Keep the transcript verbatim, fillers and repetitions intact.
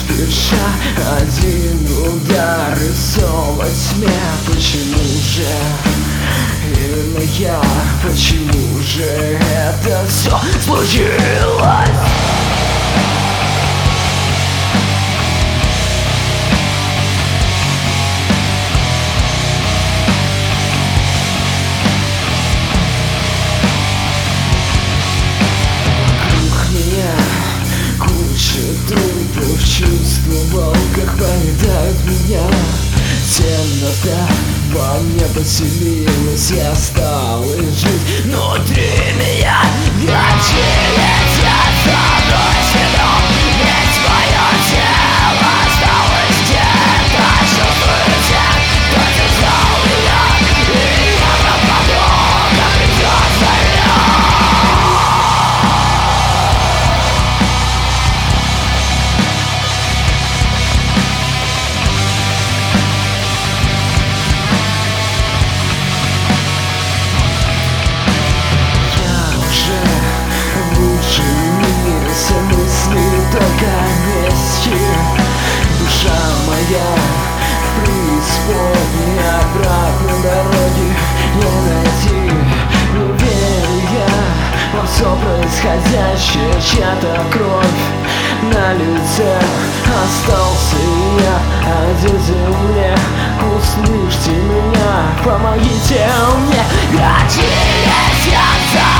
спеша, один удар и снова тьме. Почему же именно я, почему же это все случилось? Чувствовал, как поедает меня темнота, во мне поселилась, я стал жить внутри меня. Горчились я забросил, ведь мое тело осталось где-то. Чувствую всех, кто держал меня, и я пропаду, как придется я. Только вместе душа моя в преисподней, обратной дороги не найти. Не верю я во все происходящее, чья-то кровь на лице. Остался я один в земле, услышьте меня, помогите мне. Горчились я.